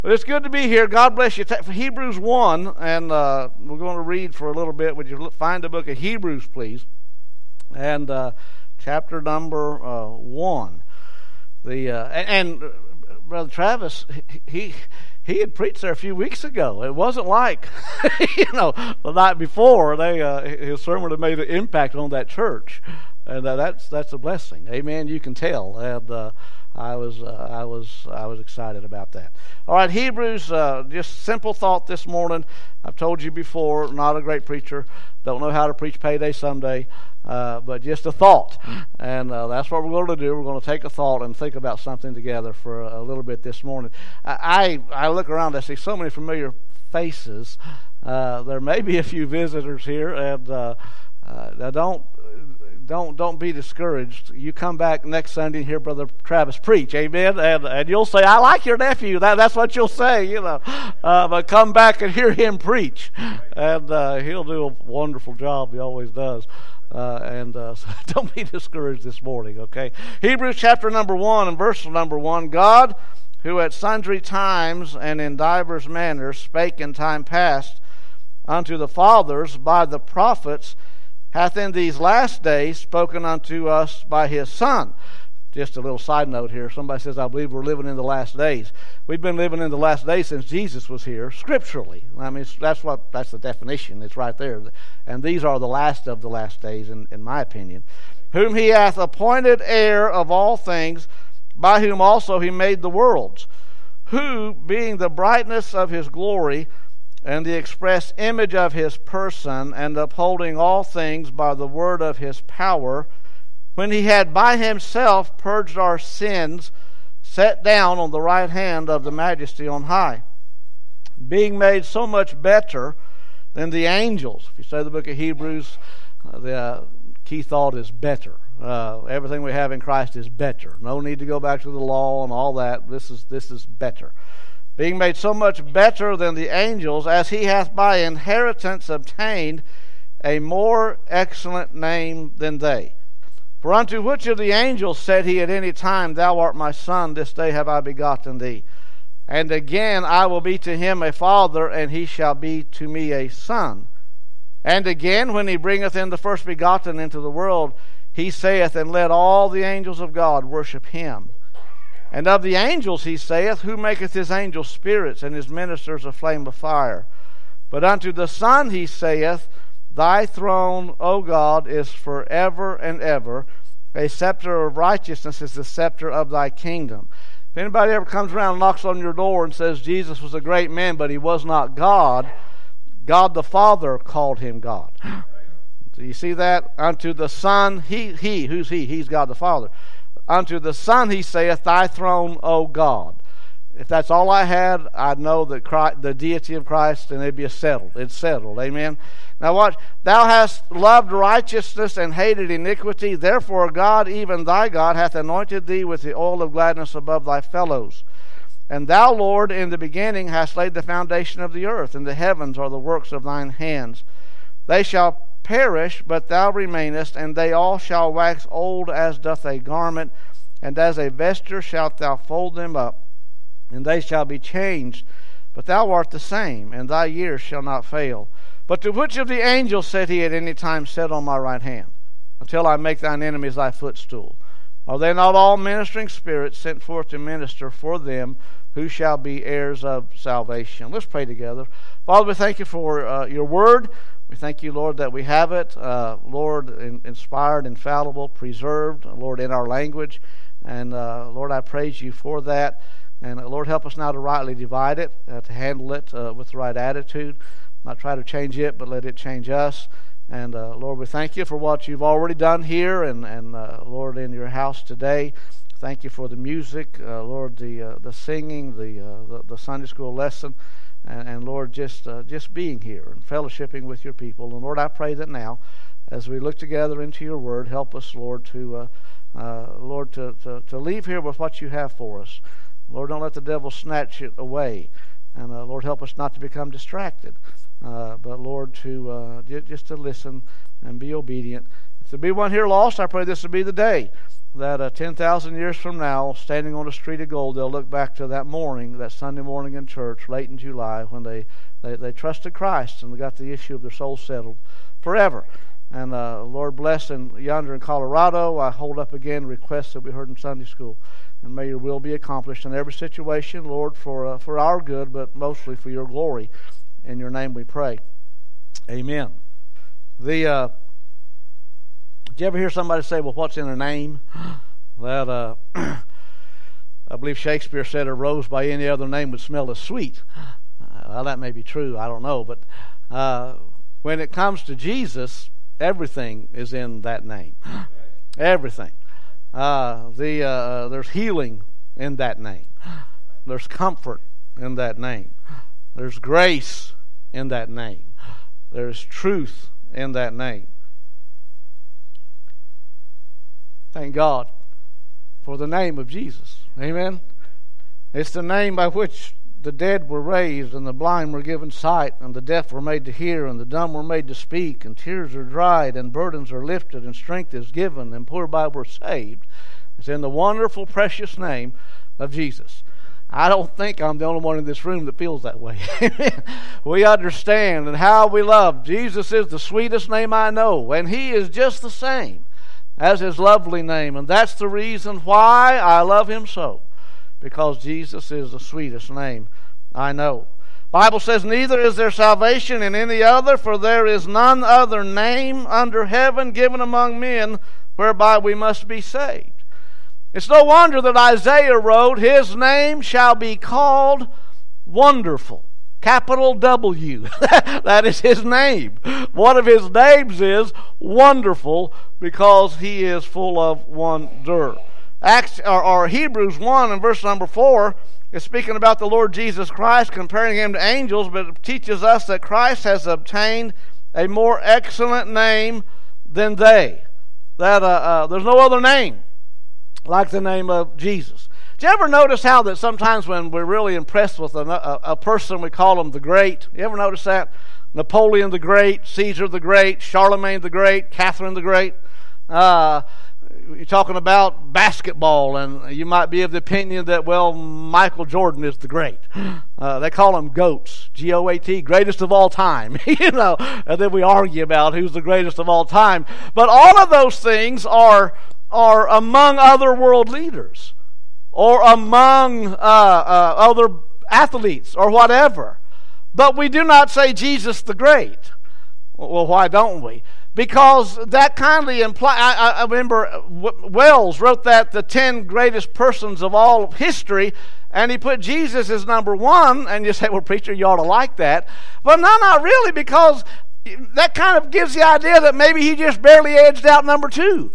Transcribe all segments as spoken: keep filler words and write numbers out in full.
But it's good to be here. God bless you. Ta- Hebrews one, and uh, we're going to read for a little bit. Would you look, find the book of Hebrews, please? And uh, chapter number uh, one. The uh, and, and uh, Brother Travis, he he had preached there a few weeks ago. It wasn't like you know the night before. They uh, his sermon had made an impact on that church, and uh, that's that's a blessing. Amen. You can tell. And uh, I was uh, I was I was excited about that. All right, Hebrews. Uh, just simple thought this morning. I've told you before. Not a great preacher. Don't know how to preach payday Sunday. Uh, but just a thought, and uh, that's what we're going to do. We're going to take a thought and think about something together for a, a little bit this morning. I, I I look around, I see so many familiar faces. Uh, there may be a few visitors here, and uh, uh, don't don't don't be discouraged. You come back next Sunday and hear Brother Travis preach, amen, and and you'll say, "I like your nephew." That that's what you'll say, you know. Uh, but come back and hear him preach, and uh, he'll do a wonderful job. He always does. Uh, and uh, so don't be discouraged this morning, okay? Hebrews chapter number one and verse number one. God, who at sundry times and in divers manners spake in time past unto the fathers by the prophets, hath in these last days spoken unto us by his Son. Just a little side note here. Somebody says, I believe we're living in the last days. We've been living in the last days since Jesus was here, scripturally. I mean, that's what that's the definition. It's right there. And these are the last of the last days, in, in my opinion. Whom he hath appointed heir of all things, by whom also he made the worlds. Who, being the brightness of his glory, and the express image of his person, and upholding all things by the word of his power, when he had by himself purged our sins, sat down on the right hand of the majesty on high, being made so much better than the angels. If you study the book of Hebrews, uh, the uh, key thought is better. Uh, everything we have in Christ is better. No need to go back to the law and all that. This is this is better. Being made so much better than the angels, as he hath by inheritance obtained a more excellent name than they. For unto which of the angels said he at any time, Thou art my son, this day have I begotten thee? And again, I will be to him a father, and he shall be to me a son. And again, when he bringeth in the first begotten into the world, he saith, And let all the angels of God worship him. And of the angels he saith, Who maketh his angels spirits, and his ministers a flame of fire? But unto the Son he saith, Thy throne, O God, is forever and ever. A scepter of righteousness is the scepter of thy kingdom. If anybody ever comes around and knocks on your door and says Jesus was a great man, but he was not God, God the Father called him God. So you see that? Unto the Son, he, he, who's he? He's God the Father. Unto the Son he saith, Thy throne, O God. If that's all I had, I'd know that Christ, the deity of Christ, and it'd be settled. It's settled. Amen. Now watch. Thou hast loved righteousness and hated iniquity. Therefore God, even thy God, hath anointed thee with the oil of gladness above thy fellows. And thou, Lord, in the beginning hast laid the foundation of the earth, and the heavens are the works of thine hands. They shall perish, but thou remainest, and they all shall wax old as doth a garment, and as a vesture shalt thou fold them up. And they shall be changed, but thou art the same, and thy years shall not fail. But to which of the angels said he at any time, Sit on my right hand, until I make thine enemies thy footstool? Are they not all ministering spirits sent forth to minister for them who shall be heirs of salvation? Let's pray together. Father, we thank you for uh, your word. We thank you, Lord, that we have it, uh, Lord, in, inspired, infallible, preserved, Lord, in our language. And uh, Lord, I praise you for that. And uh, Lord, help us now to rightly divide it, uh, to handle it uh, with the right attitude. Not try to change it, but let it change us. And uh, Lord, we thank you for what you've already done here, and, and uh, Lord, in your house today. Thank you for the music, uh, Lord, the uh, the singing, the, uh, the the Sunday school lesson, and, and Lord, just uh, just being here and fellowshipping with your people. And Lord, I pray that now, as we look together into your word, help us, Lord, to uh, uh, Lord to, to to leave here with what you have for us. Lord, don't let the devil snatch it away. And uh, Lord, help us not to become distracted, uh, but Lord, to uh, j- just to listen and be obedient. If there be one here lost, I pray this will be the day that uh, ten thousand years from now, standing on a street of gold, they'll look back to that morning, that Sunday morning in church, late in July, when they, they, they trusted Christ and they got the issue of their soul settled forever. And uh, Lord bless, and yonder in Colorado, I hold up again requests that we heard in Sunday school. And may your will be accomplished in every situation, Lord, for uh, for our good, but mostly for your glory. In your name we pray. Amen. The uh, did you ever hear somebody say, well, what's in a name? That uh, I believe Shakespeare said a rose by any other name would smell as sweet. Uh, well, that may be true. I don't know. But uh, when it comes to Jesus, everything is in that name. Everything. Uh, the uh, there's healing in that name. There's comfort in that name. There's grace in that name. There's truth in that name. Thank God for the name of Jesus. Amen. It's the name by which the dead were raised, and the blind were given sight, and the deaf were made to hear, and the dumb were made to speak, and tears are dried, and burdens are lifted, and strength is given, and poor by were saved. It's in the wonderful, precious name of Jesus. I don't think I'm the only one in this room that feels that way. We understand and how we love. Jesus is the sweetest name I know, and He is just the same as His lovely name, and that's the reason why I love Him so, because Jesus is the sweetest name I know. Bible says, neither is there salvation in any other, for there is none other name under heaven given among men whereby we must be saved. It's no wonder that Isaiah wrote, His name shall be called Wonderful. Capital W. That is His name. One of His names is Wonderful, because He is full of wonder. Acts or, or Hebrews one and verse number four is speaking about the Lord Jesus Christ, comparing Him to angels, but it teaches us that Christ has obtained a more excellent name than they. That uh, uh, there's no other name like the name of Jesus. Do you ever notice how that sometimes when we're really impressed with a, a, a person, we call them the Great? You ever notice that? Napoleon the Great, Caesar the Great, Charlemagne the Great, Catherine the Great. Uh, you're talking about basketball, and you might be of the opinion that, well, Michael Jordan is the great. Uh, they call them GOATs, G O A T, greatest of all time. You know, and then we argue about who's the greatest of all time. But all of those things are are among other world leaders, or among uh, uh, other athletes, or whatever. But we do not say Jesus the Great. Well, why don't we? Because that kindly implies, I, I remember Wells wrote that the ten greatest persons of all of history, and he put Jesus as number one, and you say, well, preacher, you ought to like that. But no, not really, because that kind of gives the idea that maybe he just barely edged out number two.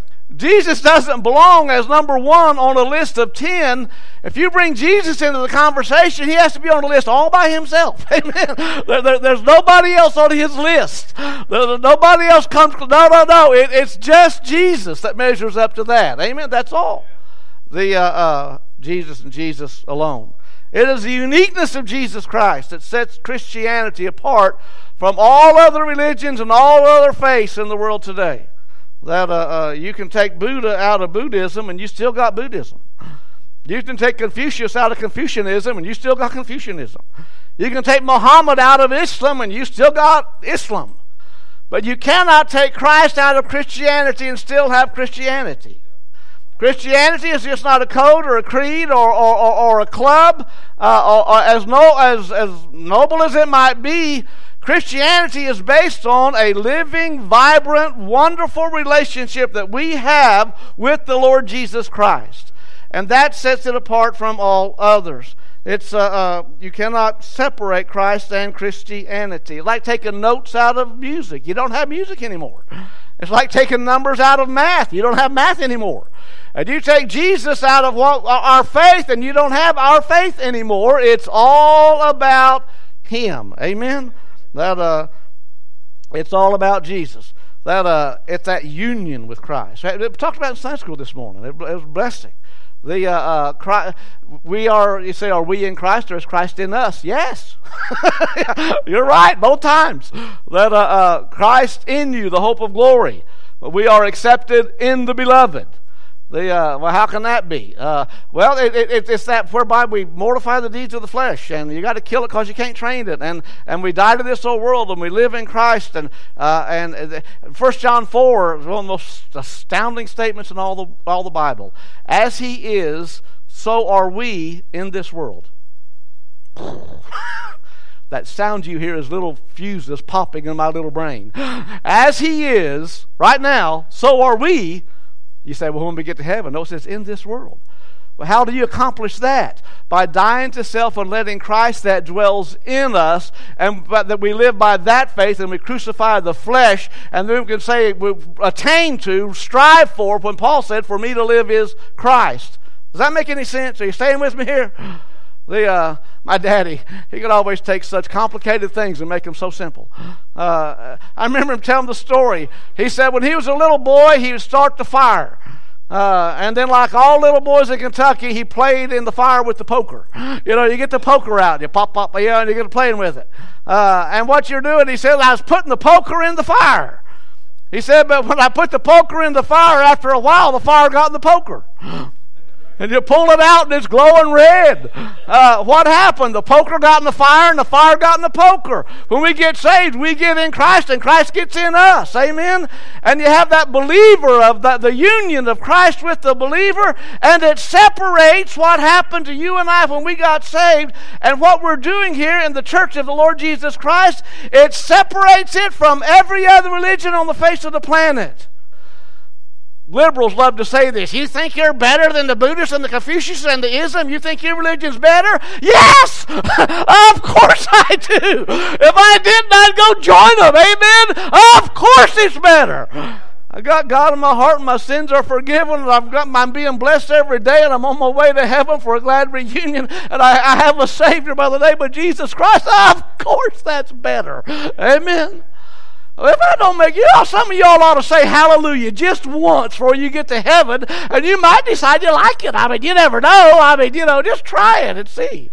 Jesus doesn't belong as number one on a list of ten. If you bring Jesus into the conversation, He has to be on the list all by Himself. Amen. There, there, there's nobody else on His list. There, nobody else comes. No, no, no. It, it's just Jesus that measures up to that. Amen. That's all. The uh, uh, Jesus and Jesus alone. It is the uniqueness of Jesus Christ that sets Christianity apart from all other religions and all other faiths in the world today. That uh, uh, you can take Buddha out of Buddhism and you still got Buddhism. You can take Confucius out of Confucianism and you still got Confucianism. You can take Muhammad out of Islam and you still got Islam. But you cannot take Christ out of Christianity and still have Christianity. Christianity is just not a code or a creed or or, or, or a club. Uh, or, or as, no, as, as noble as it might be, Christianity is based on a living, vibrant, wonderful relationship that we have with the Lord Jesus Christ. And that sets it apart from all others. It's uh, uh, you cannot separate Christ and Christianity. It's like taking notes out of music. You don't have music anymore. It's like taking numbers out of math. You don't have math anymore. And you take Jesus out of what, our faith, and you don't have our faith anymore. It's all about Him. Amen? That uh, it's all about Jesus. That uh, it's that union with Christ. We talked about it in Sunday school this morning. It was a blessing. The uh, uh, Christ, we are. You say, are we in Christ or is Christ in us? Yes, you're right. Both times. That uh, uh, Christ in you, the hope of glory. We are accepted in the Beloved. The uh, well, how can that be? Uh, well, it, it, it's that whereby we mortify the deeds of the flesh, and you got to kill it because you can't train it, and and we die to this old world, and we live in Christ, and uh, and First John four is one of the most astounding statements in all the all the Bible. As He is, so are we in this world. That sound you hear is little fuses popping in my little brain. As He is right now, so are we. You say, well, when we get to heaven, no, it says in this world. Well, how do you accomplish that? By dying to self and letting Christ that dwells in us, and but that we live by that faith, and we crucify the flesh, and then we can say we attain to, strive for, when Paul said, for me to live is Christ. Does that make any sense? Are you staying with me here? The uh, my daddy, he could always take such complicated things and make them so simple. Uh, I remember him telling the story. He said when he was a little boy, he would start the fire. Uh, and then like all little boys in Kentucky, he played in the fire with the poker. You know, you get the poker out, you pop, pop, yeah, and you get playing with it. Uh, and what you're doing, he said, I was putting the poker in the fire. He said, but when I put the poker in the fire, after a while, the fire got in the poker. And you pull it out and it's glowing red. Uh, what happened? The poker got in the fire and the fire got in the poker. When we get saved, we get in Christ and Christ gets in us. Amen? And you have that believer of the, the union of Christ with the believer, and it separates what happened to you and I when we got saved and what we're doing here in the church of the Lord Jesus Christ. It separates it from every other religion on the face of the planet. Liberals love to say this. You think you're better than the Buddhists and the Confucius and the Islam? You think your religion's better? Yes! Of course I do! If I didn't, I'd go join them. Amen? Of course it's better. I got God in my heart and my sins are forgiven, and I've got, I'm being blessed every day, and I'm on my way to heaven for a glad reunion, and I, I have a Savior by the name of Jesus Christ. Of course that's better. Amen? If I don't make you know, some of y'all ought to say hallelujah just once before you get to heaven, and you might decide you like it. I mean, you never know. I mean, you know, just try it and see.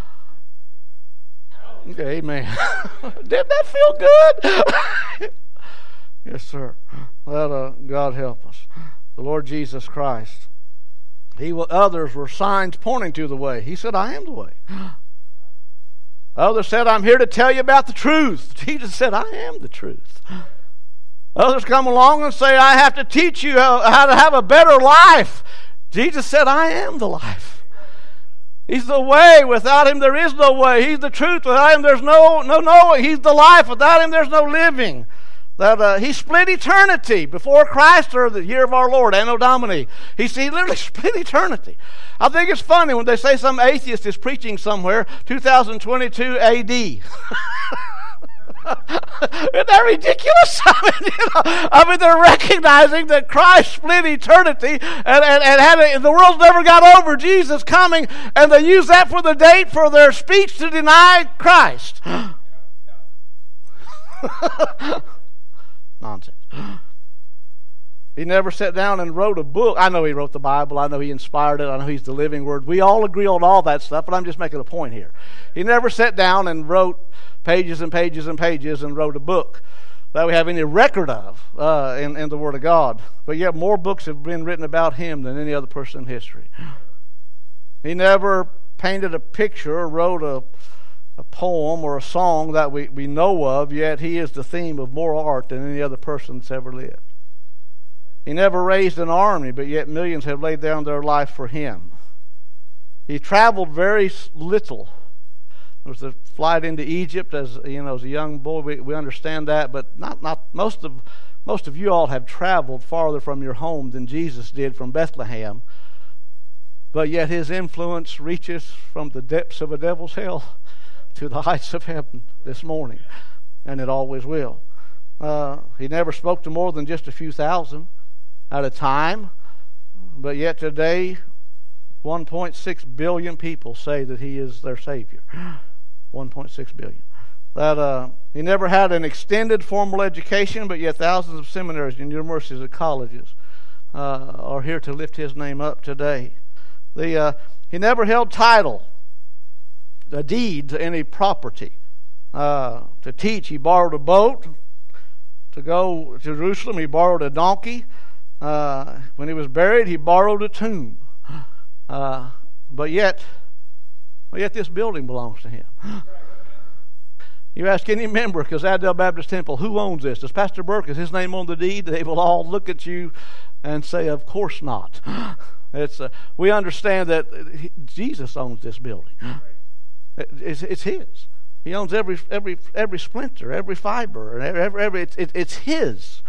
Okay, amen. Didn't that feel good? Yes, sir. Let uh, God help us. The Lord Jesus Christ. He will, others were signs pointing to the way. He said, I am the way. Others said, I'm here to tell you about the truth. Jesus said, I am the truth. Others come along and say, I have to teach you how, how to have a better life. Jesus said, I am the life. He's the way. Without Him, there is no way. He's the truth. Without Him, there's no, no, no. He's the life. Without Him, there's no living. That uh, He split eternity before Christ, or the year of our Lord, Anno Domini. He, he literally split eternity. I think it's funny when they say some atheist is preaching somewhere, two thousand twenty-two A D Isn't that ridiculous? I mean, you know, I mean, they're recognizing that Christ split eternity, and, and, and had a, the world's never got over Jesus coming, and they use that for the date for their speech to deny Christ. Nonsense. He never sat down and wrote a book. I know he wrote the Bible. I know he inspired it. I know he's the living Word. We all agree on all that stuff, but I'm just making a point here. He never sat down and wrote pages and pages and pages and wrote a book that we have any record of uh, in, in the Word of God. But yet more books have been written about him than any other person in history. He never painted a picture or wrote a, a poem or a song that we, we know of, yet he is the theme of more art than any other person that's ever lived. He never raised an army, but yet millions have laid down their life for him. He traveled very little. There was a flight into Egypt as you know, as a young boy. We, we understand that, but not not most of most of you all have traveled farther from your home than Jesus did from Bethlehem. But yet his influence reaches from the depths of a devil's hell to the heights of heaven this morning, and it always will. Uh, he never spoke to more than just a few thousand at a time, but yet today one point six billion people say that he is their Savior. one point six billion. That uh, he never had an extended formal education, but yet thousands of seminaries and universities and colleges uh, are here to lift his name up today. The uh, he never held title, a deed to any property. Uh, to teach, he borrowed a boat. To go to Jerusalem, he borrowed a donkey. Uh, when he was buried, he borrowed a tomb. Uh, but yet, but yet this building belongs to him. You ask any member, because Adel Baptist Temple, who owns this? Does Pastor Burke, is his name on the deed? They will all look at you and say, of course not. It's uh, we understand that he, Jesus owns this building. It, it's, it's his. He owns every every every splinter, every fiber, and every, every, every it's, it, it's his.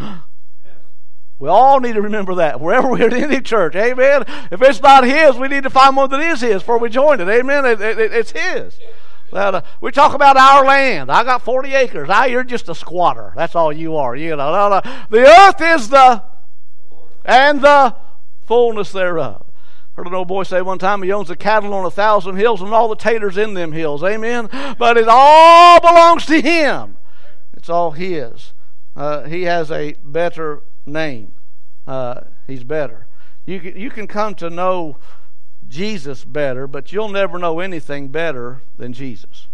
We all need to remember that wherever we're in any church. Amen. If it's not his, we need to find one that is his before we join it. Amen. It, it, it's his. That, uh, we talk about our land. I got forty acres. I, you're just a squatter. That's all you are. You know, no, no. The earth is the and the fullness thereof. Heard an old boy say one time he owns the cattle on a thousand hills and all the taters in them hills. Amen. But it all belongs to him. It's all his. Uh, he has a better name. Uh, he's better. You can, you can come to know Jesus better, but you'll never know anything better than Jesus.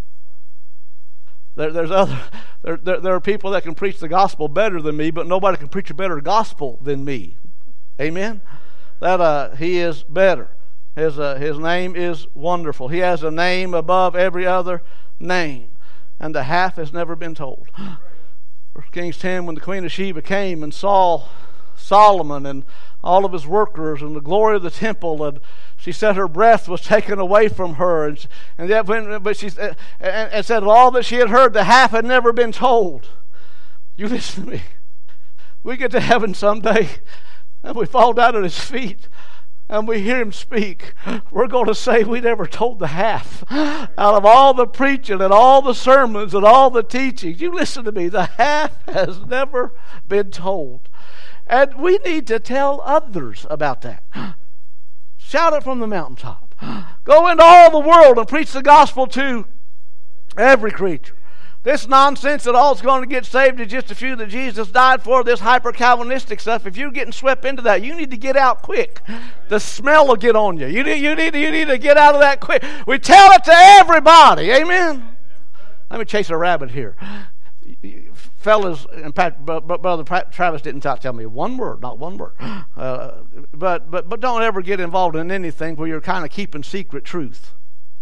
There, there's other there, there, there are people that can preach the gospel better than me, but nobody can preach a better gospel than me. Amen. That uh, he is better. His uh, his name is wonderful. He has a name above every other name, and the half has never been told. First Kings ten, when the Queen of Sheba came and saw Solomon and all of his workers and the glory of the temple, and she said her breath was taken away from her, and and that when but she and, and said all that she had heard, the half had never been told. You listen to me. We get to heaven someday, and we fall down at his feet, and we hear him speak. We're going to say we never told the half. Out of all the preaching and all the sermons and all the teachings, you listen to me, the half has never been told. And we need to tell others about that. Shout it from the mountaintop. Go into all the world and preach the gospel to every creature. This nonsense that all's going to get saved is just a few that Jesus died for, this hyper-Calvinistic stuff. If you're getting swept into that, you need to get out quick. The smell will get on you. You need, you need, you need to get out of that quick. We tell it to everybody. Amen? Let me chase a rabbit here. Fellas, in fact, Brother Travis didn't tell me one word, not one word. Uh, but, but, but don't ever get involved in anything where you're kind of keeping secret truth.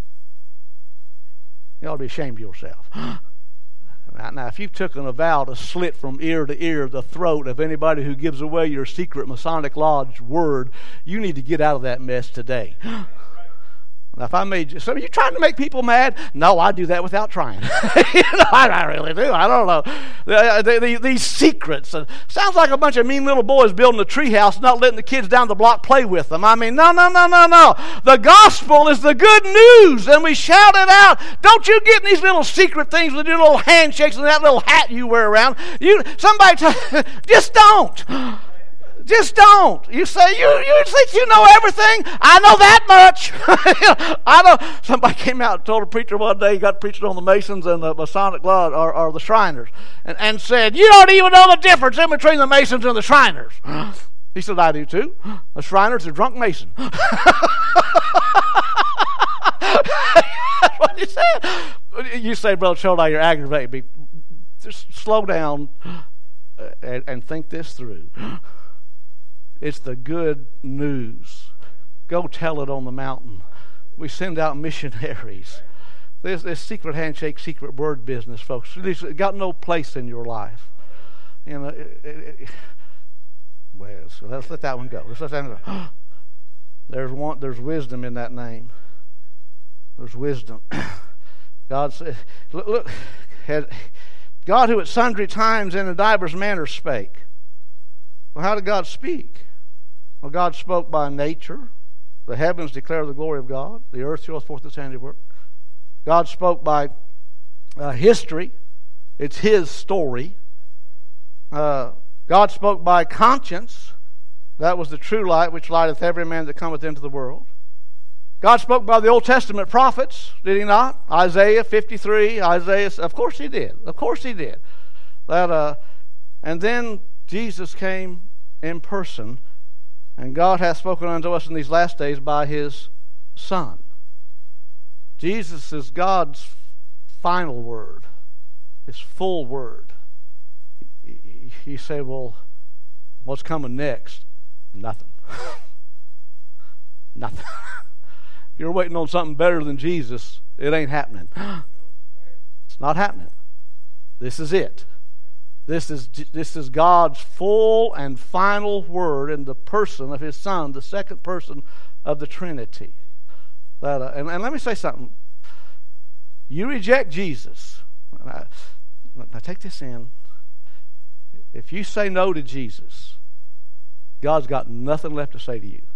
You ought to be ashamed of yourself. Now, if you've taken a vow to slit from ear to ear the throat of anybody who gives away your secret Masonic Lodge word, you need to get out of that mess today. Now, if I made you, so are you trying to make people mad? No, I do that without trying. you know, I, I really do. I don't know. The, the, the, these secrets. Uh, sounds like a bunch of mean little boys building a treehouse, not letting the kids down the block play with them. I mean, no, no, no, no, no. The gospel is the good news, and we shout it out. Don't you get in these little secret things with your little handshakes and that little hat you wear around. You, somebody, t- just don't. Just don't. You say, you, you think you know everything? I know that much. I know. Somebody came out and told a preacher one day, he got preaching on the Masons and the Masonic Lodge, or, or the Shriners, and, and said, you don't even know the difference in between the Masons and the Shriners. He said, I do too. The Shriners are drunk Mason. That's what he said. You say, Brother Chodai, you're aggravating me. Just slow down and, and think this through. It's the good news. Go tell it on the mountain. We send out missionaries. This, this secret handshake, secret word business, folks, it's got no place in your life. You know, it, it, it, well, so let's let that one go. Let's let that one go. There's one. There's wisdom in that name. There's wisdom. God said, look, look had, God who at sundry times and in divers manners spake. Well, how did God speak? Well, God spoke by nature. The heavens declare the glory of God. The earth shows forth its handiwork. God spoke by uh, history. It's His story. Uh, God spoke by conscience. That was the true light which lighteth every man that cometh into the world. God spoke by the Old Testament prophets, did He not? Isaiah fifty-three, Isaiah, of course He did. Of course He did. That, uh, and then Jesus came in person, and God hath spoken unto us in these last days by His Son. Jesus is God's final word, His full word. You say, well, what's coming next? Nothing. Nothing. If you're waiting on something better than Jesus, it ain't happening. It's not happening. This is it. This is this is God's full and final word in the person of His Son, the second person of the Trinity. That, uh, and, and let me say something. You reject Jesus. I, now take this in. If you say no to Jesus, God's got nothing left to say to you.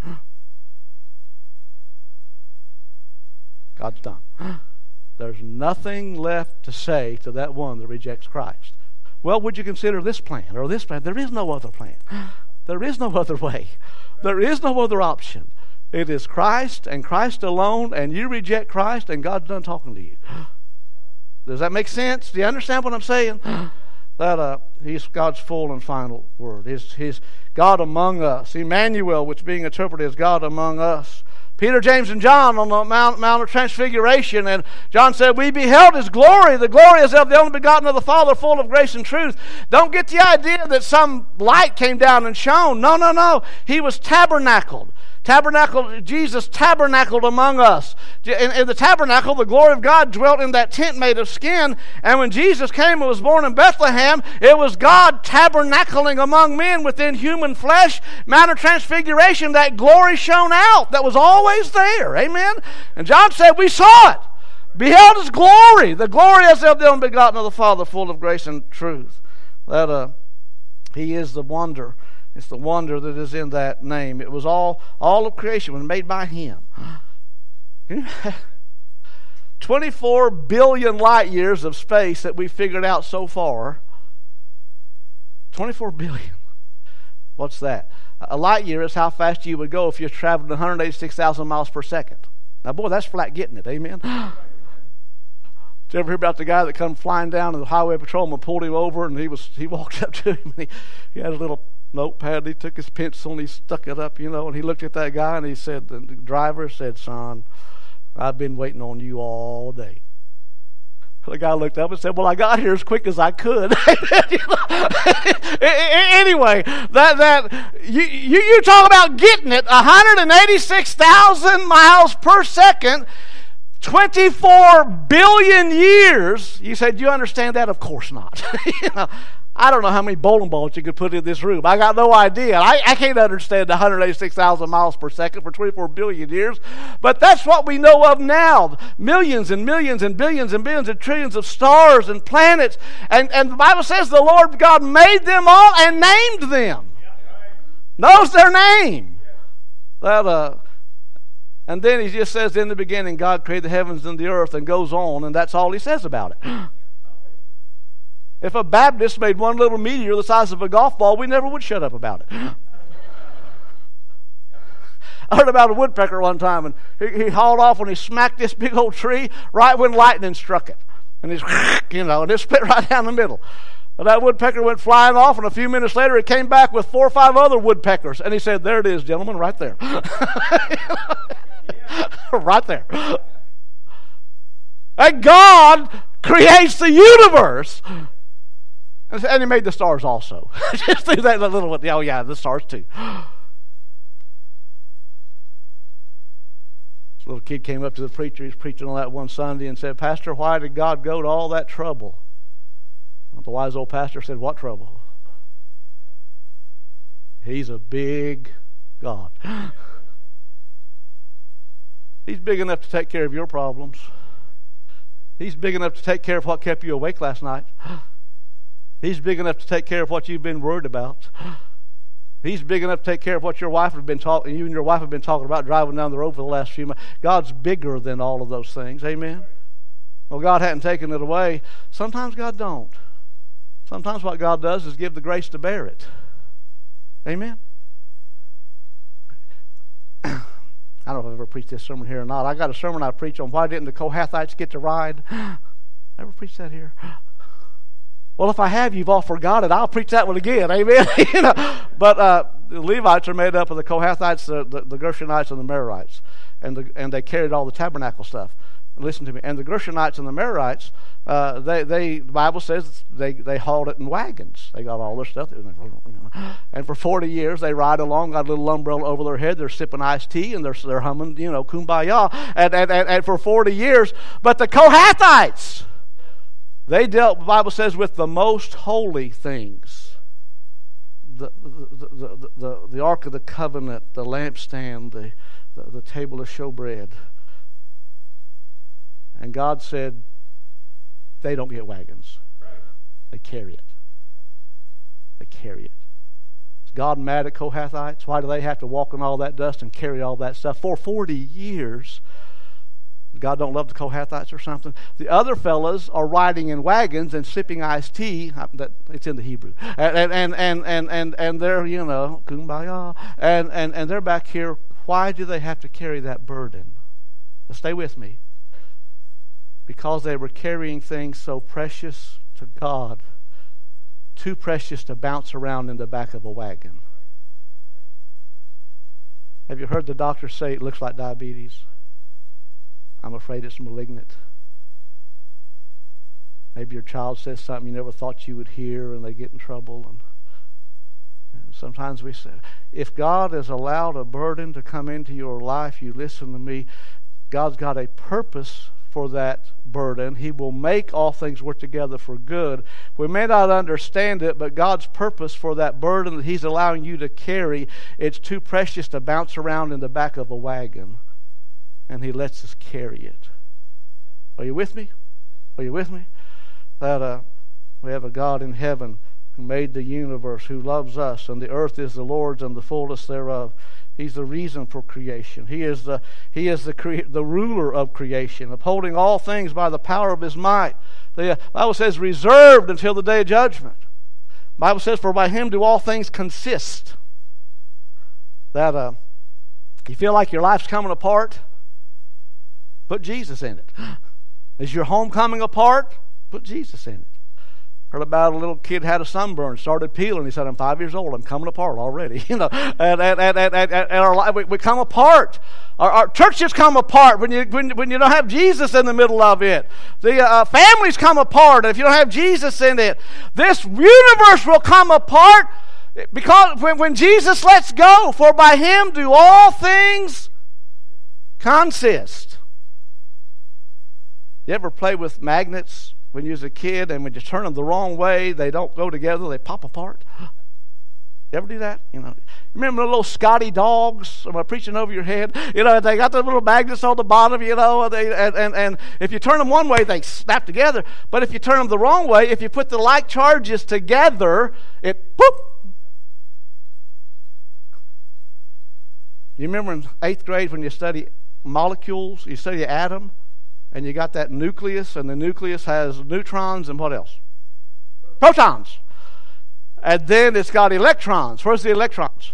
God's done. There's nothing left to say to that one that rejects Christ. Well, would you consider this plan or this plan? There is no other plan. There is no other way. There is no other option. It is Christ and Christ alone, and you reject Christ, and God's done talking to you. Does that make sense? Do you understand what I'm saying? That uh, He's God's full and final word. He's, he's God among us. Emmanuel, which being interpreted as God among us. Peter, James, and John on the Mount, Mount of Transfiguration, and John said, we beheld His glory. The glory is of the only begotten of the Father, full of grace and truth. Don't get the idea that some light came down and shone. No, no, no. He was tabernacled. Tabernacle, Jesus tabernacled among us. In, in the tabernacle, the glory of God dwelt in that tent made of skin. And when Jesus came and was born in Bethlehem, it was God tabernacling among men within human flesh. Mount of Transfiguration, that glory shone out. That was always there. Amen? And John said, we saw it. Beheld His glory. The glory as of the only begotten of the Father, full of grace and truth. That uh, He is the wonder. It's the wonder that is in that name. It was all, all of creation was made by Him. twenty-four billion light years of space that we figured out so far. twenty-four billion. What's that? A light year is how fast you would go if you're traveling one hundred eighty-six thousand miles per second. Now, boy, that's flat getting it. Amen? Did you ever hear about the guy that come flying down and the highway patrolman pulled him over and he was he walked up to him and he, he had a little notepad, he took his pencil and he stuck it up, you know, and he looked at that guy and he said, the driver said, son, I've been waiting on you all day. The guy looked up and said, well, I got here as quick as I could. Anyway, that that you, you, you talk about getting it, one hundred eighty-six thousand miles per second, twenty-four billion years. You said, do you understand that? Of course not. you know, I don't know how many bowling balls you could put in this room. I got no idea. I, I can't understand one hundred eighty-six thousand miles per second for twenty-four billion years. But that's what we know of now. Millions and millions and billions and billions and trillions of stars and planets. And, and the Bible says the Lord God made them all and named them. Knows their name. That uh, and then He just says in the beginning, God created the heavens and the earth, and goes on, and that's all He says about it. If a Baptist made one little meteor the size of a golf ball, we never would shut up about it. I heard about a woodpecker one time, and he, he hauled off and he smacked this big old tree right when lightning struck it. And he's, you know, and it split right down the middle. And that woodpecker went flying off, and a few minutes later it came back with four or five other woodpeckers. And he said, there it is, gentlemen, right there. Right there. And God creates the universe. And He made the stars also. Just do that little one. Oh, yeah, the stars too. This little kid came up to the preacher. He was preaching on that one Sunday and said, Pastor, why did God go to all that trouble? And the wise old pastor said, what trouble? He's a big God. He's big enough to take care of your problems. He's big enough to take care of what kept you awake last night. He's big enough to take care of what you've been worried about. He's big enough to take care of what your wife has been talking, you and your wife have been talking about driving down the road for the last few months. God's bigger than all of those things. Amen? Well, God hadn't taken it away. Sometimes God don't. Sometimes what God does is give the grace to bear it. Amen? I don't know if I've ever preached this sermon here or not. I got a sermon I preach on why didn't the Kohathites get to ride. Ever preached that here? Well, if I have, you've all forgot it. I'll preach that one again. Amen. you know, but uh, the Levites are made up of the Kohathites, the, the, the Gershonites, and the Merarites, and the, and they carried all the tabernacle stuff. Listen to me. And the Gershonites and the Merarites, uh, they, they, the Bible says they, they hauled it in wagons. They got all their stuff. And for forty years, they ride along, got a little umbrella over their head. They're sipping iced tea, and they're, they're humming, you know, kumbaya. And, and, and, and for forty years. But the Kohathites, they dealt, the Bible says, with the most holy things. The, the, the, the, the, the Ark of the Covenant, the lampstand, the, the, the table of showbread. And God said, they don't get wagons. They carry it. They carry it. Is God mad at Kohathites? Why do they have to walk in all that dust and carry all that stuff for forty years? God don't love the Kohathites or something? The other fellas are riding in wagons and sipping iced tea. It's in the Hebrew. And and and and and, and they're, you know, kumbaya. And, and, and they're back here. Why do they have to carry that burden? Now stay with me. Because they were carrying things so precious to God, too precious to bounce around in the back of a wagon. Have you heard the doctor say it looks like diabetes? I'm afraid it's malignant. Maybe your child says something you never thought you would hear, and they get in trouble. And, and sometimes we say, if God has allowed a burden to come into your life, you listen to me, God's got a purpose for that burden. He will make all things work together for good. We may not understand it, but God's purpose for that burden that He's allowing you to carry, it's too precious to bounce around in the back of a wagon. And He lets us carry it. Are you with me? Are you with me? That uh, we have a God in heaven who made the universe, who loves us, and the earth is the Lord's and the fullness thereof. He's the reason for creation. He is the He is the cre- the ruler of creation, upholding all things by the power of His might. The uh, Bible says reserved until the day of judgment. The Bible says, for by Him do all things consist. That uh, you feel like your life's coming apart? Put Jesus in it. Is your home coming apart? Put Jesus in it. Heard about a little kid had a sunburn, started peeling. He said, I'm five years old. I'm coming apart already. You know, and, and, and, and, and, and our life, we, we come apart. Our, our churches come apart when you when, when you don't have Jesus in the middle of it. The uh, families come apart if you don't have Jesus in it. This universe will come apart because when, when Jesus lets go, for by Him do all things consist. You ever play with magnets when you was a kid, and when you turn them the wrong way, they don't go together, they pop apart? You ever do that? You know, remember the little Scotty dogs? Am I preaching over your head? You know, they got the little magnets on the bottom, you know, and, they, and, and, and if you turn them one way, they snap together. But if you turn them the wrong way, if you put the like charges together, it poop. You remember in eighth grade when you study molecules, you study atom, and you got that nucleus, and the nucleus has neutrons and what else? Protons. And then it's got electrons. Where's the electrons?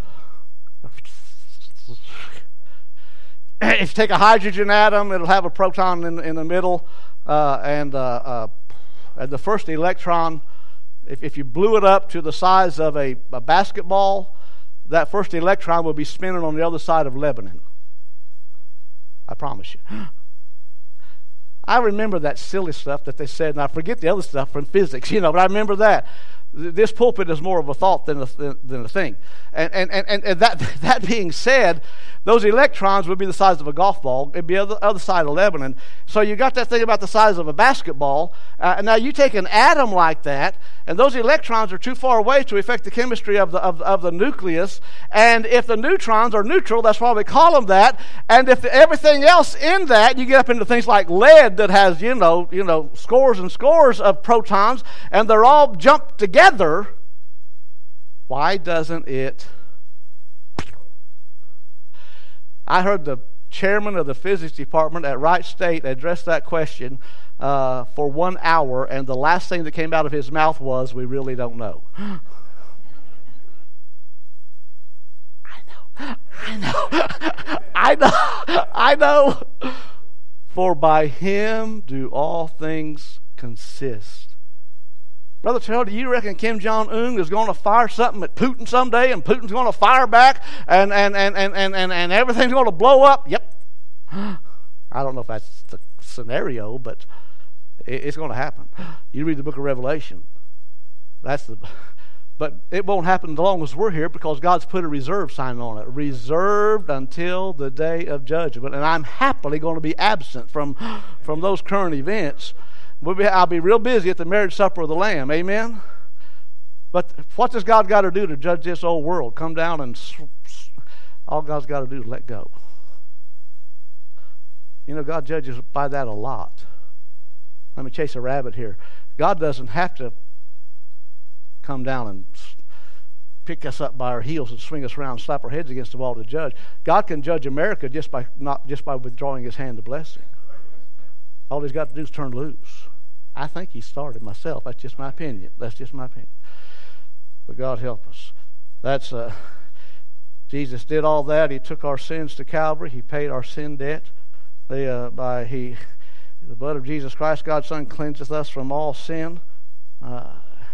If you take a hydrogen atom, it'll have a proton in, in the middle, uh, and, uh, uh, and the first electron, if, if you blew it up to the size of a, a basketball, that first electron will be spinning on the other side of Lebanon. I promise you. I remember that silly stuff that they said, and I forget the other stuff from physics, you know, but I remember that. This pulpit is more of a thought than a, than a thing. And, and, and, and that, that being said, those electrons would be the size of a golf ball. It'd be the other, other side of Lebanon. So you got that thing about the size of a basketball. Uh, and now you take an atom like that, and those electrons are too far away to affect the chemistry of the, of, of the nucleus. And if the neutrons are neutral, that's why we call them that. And if the, everything else in that, you get up into things like lead that has, you know, you know, scores and scores of protons, and they're all jumped together. Why doesn't it? I heard the chairman of the physics department at Wright State address that question uh, for one hour, and the last thing that came out of his mouth was, "We really don't know." I know, I know, I know, I know. For by Him do all things consist. Brother Terrell, do you reckon Kim Jong-un is going to fire something at Putin someday, and Putin's going to fire back, and and, and, and, and, and, and everything's going to blow up? Yep. I don't know if that's the scenario, but it, it's going to happen. You read the book of Revelation. That's the... But it won't happen as long as we're here because God's put a reserve sign on it. Reserved until the day of judgment. And I'm happily going to be absent from, from those current events. We'll be, I'll be real busy at the marriage supper of the Lamb. Amen? But what does God got to do to judge this old world? Come down and... All God's got to do is let go. You know, God judges by that a lot. Let me chase a rabbit here. God doesn't have to come down and pick us up by our heels and swing us around and slap our heads against the wall to judge. God can judge America just by not just by withdrawing his hand to blessing. All he's got to do is turn loose. I think he started myself. That's just my opinion. That's just my opinion. But God help us. That's uh, Jesus did all that. He took our sins to Calvary. He paid our sin debt. They, uh, by he, the blood of Jesus Christ, God's Son, cleanseth us from all sin. Uh,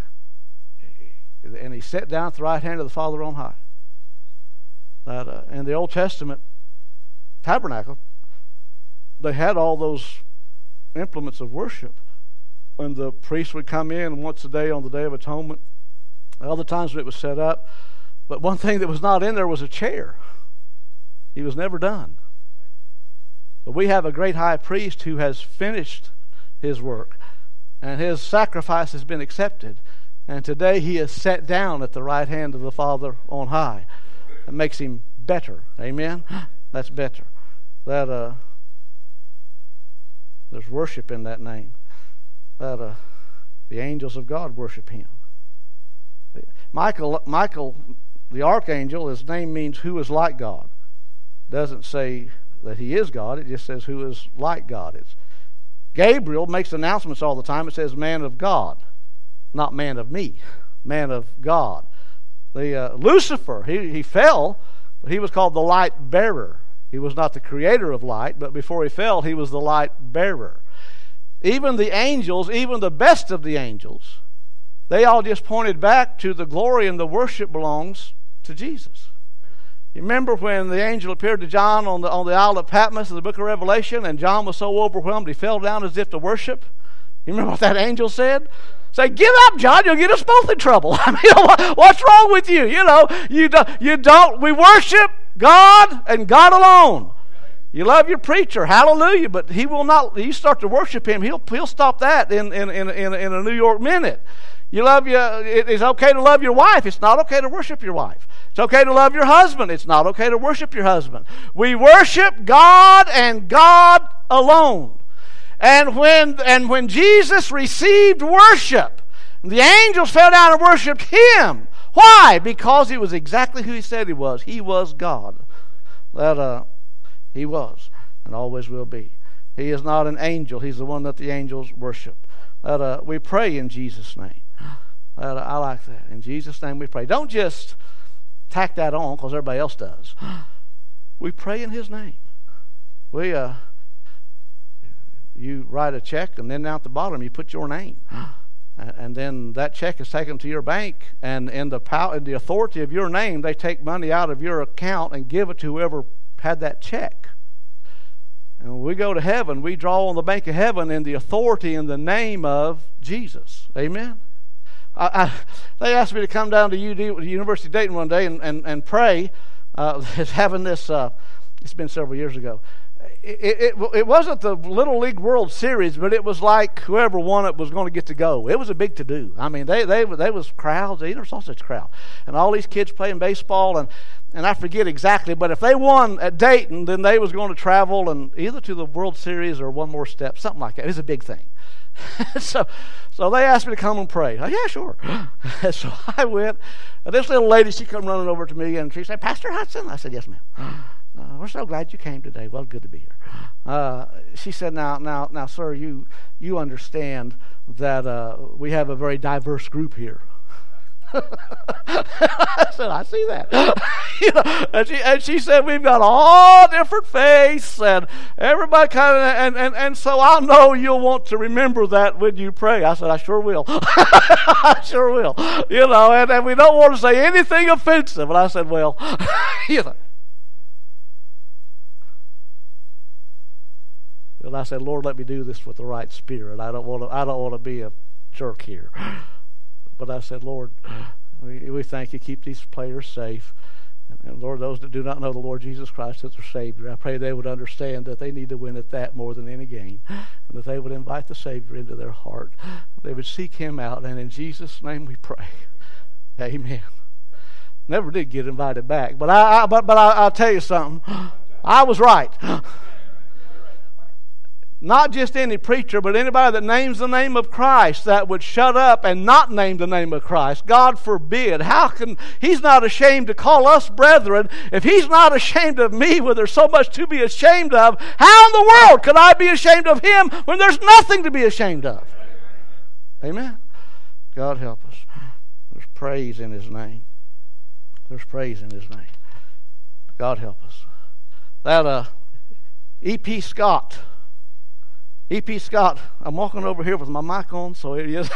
And he sat down at the right hand of the Father on high. That, uh, in the Old Testament tabernacle, they had all those implements of worship. When the priest would come in once a day on the Day of Atonement, other times when it was set up. But one thing that was not in there was a chair. He was never done. But we have a great high priest who has finished his work, and his sacrifice has been accepted. And today he is set down at the right hand of the Father on high. That makes him better. Amen? That's better. That uh, there's worship in that name. That uh, the angels of God worship him. Michael, Michael, the archangel, his name means who is like God. It doesn't say that he is God. It just says who is like God. It's Gabriel makes announcements all the time. It says man of God. Not man of me, man of God. The uh, Lucifer, he, he fell, but he was called the light bearer. He was not the creator of light, but before he fell, he was the light bearer. Even the angels, even the best of the angels, they all just pointed back to the glory and the worship belongs to Jesus. You remember when the angel appeared to John on the, on the Isle of Patmos in the book of Revelation, and John was so overwhelmed he fell down as if to worship? You remember what that angel said? Say, give up, John, you'll get us both in trouble. I mean, what's wrong with you? You know, you don't, you don't, we worship God and God alone. You love your preacher, hallelujah, but he will not, you start to worship him, he'll he'll stop that in, in, in, in, in a New York minute. You love your, it is okay to love your wife, it's not okay to worship your wife. It's okay to love your husband, it's not okay to worship your husband. We worship God and God alone. And when and when Jesus received worship, the angels fell down and worshipped him. Why? Because he was exactly who he said he was. He was God. That uh, he was and always will be. He is not an angel. He's the one that the angels worship. That uh, we pray in Jesus' name. That, uh, I like that. In Jesus' name we pray. Don't just tack that on because everybody else does. We pray in his name. We uh. You write a check, and then down at the bottom you put your name, and then that check is taken to your bank, and in the power, in the authority of your name, they take money out of your account and give it to whoever had that check. And when we go to heaven, we draw on the bank of heaven in the authority in the name of Jesus. Amen. I, I, they asked me to come down to U D, University of Dayton one day and and, and pray. Uh, having this, uh, it's been several years ago. It, it, it wasn't the Little League World Series, but it was like whoever won it was going to get to go. It was a big to-do. I mean, they they they was crowds. They never saw such a crowd. And all these kids playing baseball, and, and I forget exactly, but if they won at Dayton, then they was going to travel and either to the World Series or one more step, something like that. It was a big thing. so so they asked me to come and pray. I, yeah, sure. So I went. And this little lady, she come running over to me, and she said, Pastor Hudson? I said, yes, ma'am. Uh, we're so glad you came today. Well, good to be here. Uh, she said, now, now, now, sir, you you understand that uh, we have a very diverse group here. I said, I see that. you know, and, she, and she said, we've got all different faiths, and everybody kind of, and, and, and so I know you'll want to remember that when you pray. I said, I sure will. I sure will. You know, and, and we don't want to say anything offensive. And I said, well, you know. And I said, Lord, let me do this with the right spirit. I don't want to. I don't want to be a jerk here. But I said, Lord, we, we thank you. Keep these players safe. And, and Lord, those that do not know the Lord Jesus Christ as their Savior, I pray they would understand that they need to win at that more than any game, and that they would invite the Savior into their heart. They would seek Him out, and in Jesus' name we pray. Amen. Never did get invited back, but I, I but but I, I'll tell you something. I was right. Not just any preacher, but anybody that names the name of Christ that would shut up and not name the name of Christ. God forbid. How can He's not ashamed to call us brethren? If He's not ashamed of me when there's so much to be ashamed of, how in the world could I be ashamed of Him when there's nothing to be ashamed of? Amen. God help us. There's praise in His name. There's praise in His name. God help us. That uh, E P Scott. E P Scott, I'm walking over here with my mic on, so it is.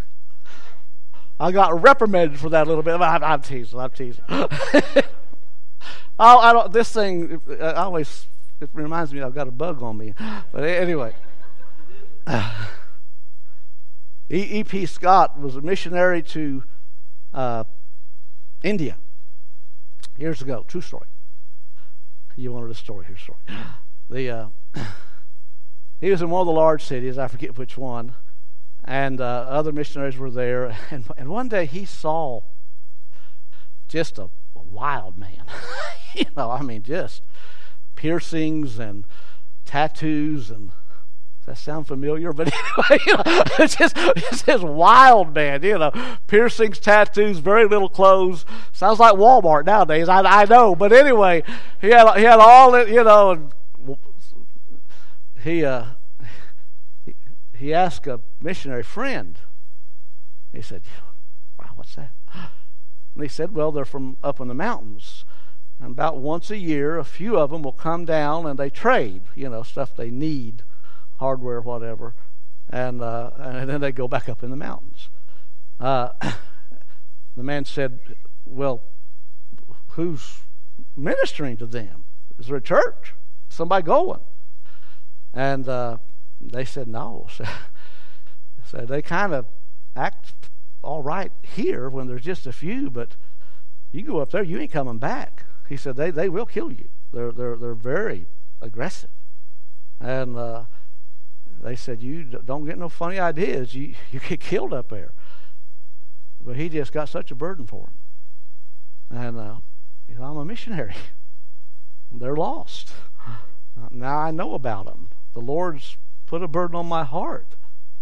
I got reprimanded for that a little bit. I'm, I'm teasing. I'm teasing. I, I don't. This thing, I always, it reminds me I've got a bug on me. But anyway, E P Scott was a missionary to uh, India years ago. True story. You wanted a story? Here's a story. The uh, he was in one of the large cities. I forget which one. And uh, other missionaries were there. And, and one day he saw just a, a wild man. you know, I mean, just piercings and tattoos. And does that sound familiar? But anyway, you know, it's just it's this wild man. You know, piercings, tattoos, very little clothes. Sounds like Walmart nowadays. I, I know. But anyway, he had he had all it. You know. And, He uh, he, he asked a missionary friend. He said, "Wow, what's that?" And he said, "Well, they're from up in the mountains, and about once a year, a few of them will come down and they trade, you know, stuff they need, hardware, whatever, and uh, and then they go back up in the mountains." Uh, the man said, "Well, who's ministering to them? Is there a church? Somebody going?" And uh, they said no. So, so they kind of act all right here when there's just a few, but you go up there, you ain't coming back. He said they, they will kill you. They're they're they're very aggressive, and uh, they said you don't get no funny ideas. You you get killed up there. But he just got such a burden for him, and uh, he said, I'm a missionary. They're lost. Now I know about them. The Lord's put a burden on my heart.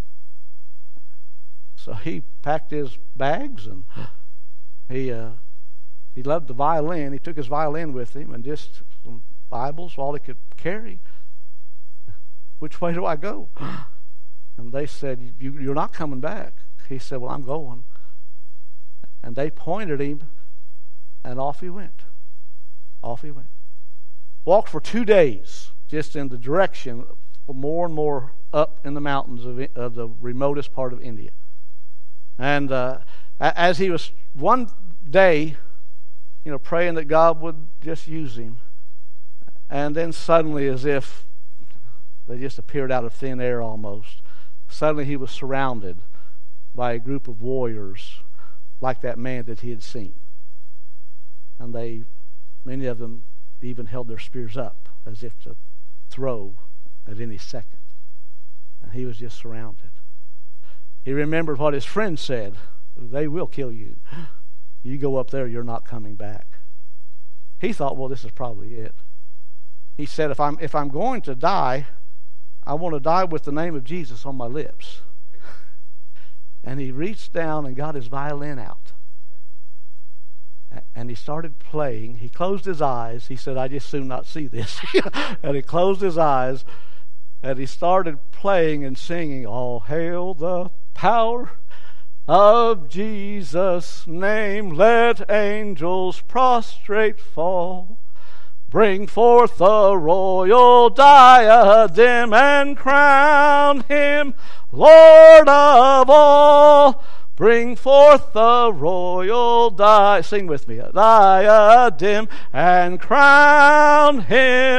So he packed his bags, and he uh, he loved the violin. He took his violin with him and just some Bibles, all he could carry. Which way do I go? And they said, you, you're not coming back. He said, well, I'm going. And they pointed him, and off he went. Off he went. Walked for two days, just in the direction, more and more up in the mountains of, of the remotest part of India. And uh, as he was one day, you know, praying that God would just use him, and then suddenly, as if they just appeared out of thin air almost, suddenly he was surrounded by a group of warriors like that man that he had seen. And they, many of them, even held their spears up as if to throw at any second. And he was just surrounded. He remembered what his friend said. They will kill you. You go up there, you're not coming back. He thought, well, this is probably it. He said, if I'm if I'm going to die, I want to die with the name of Jesus on my lips. And he reached down and got his violin out. And he started playing. He closed his eyes. He said, I just soon not see this. And he closed his eyes. And he started playing and singing, all hail the power of Jesus' name. Let angels prostrate fall. Bring forth the royal diadem and crown him Lord of all. Bring forth the royal diadem, sing with me, diadem, and crown him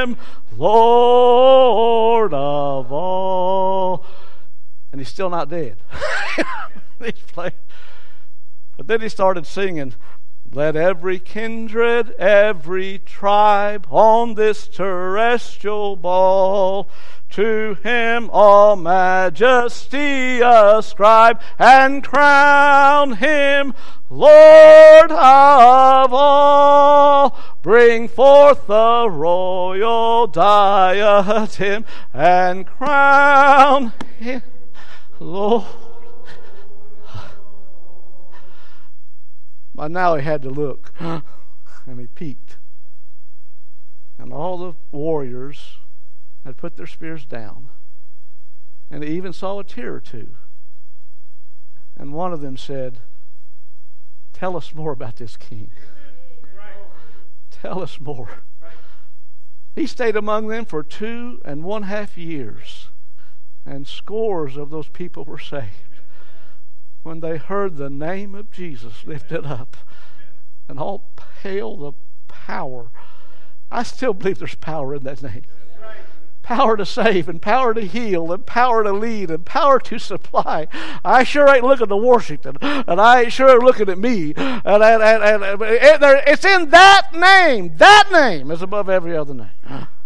Lord of all. And he's still not dead. He's playing. But then he started singing, let every kindred, every tribe on this terrestrial ball to him all majesty ascribe and crown him Lord of all. Bring forth the royal diadem and crown him Lord. By now he had to look, and he peeked. And all the warriors had put their spears down. And he even saw a tear or two. And one of them said, tell us more about this king. Tell us more. He stayed among them for two and one half years. And scores of those people were saved when they heard the name of Jesus lifted up. And all hail the power. I still believe there's power in that name. Power to save, and power to heal, and power to lead, and power to supply. I sure ain't looking to Washington, and I ain't sure looking at me. And, and, and, and it, it's in that name. That name is above every other name.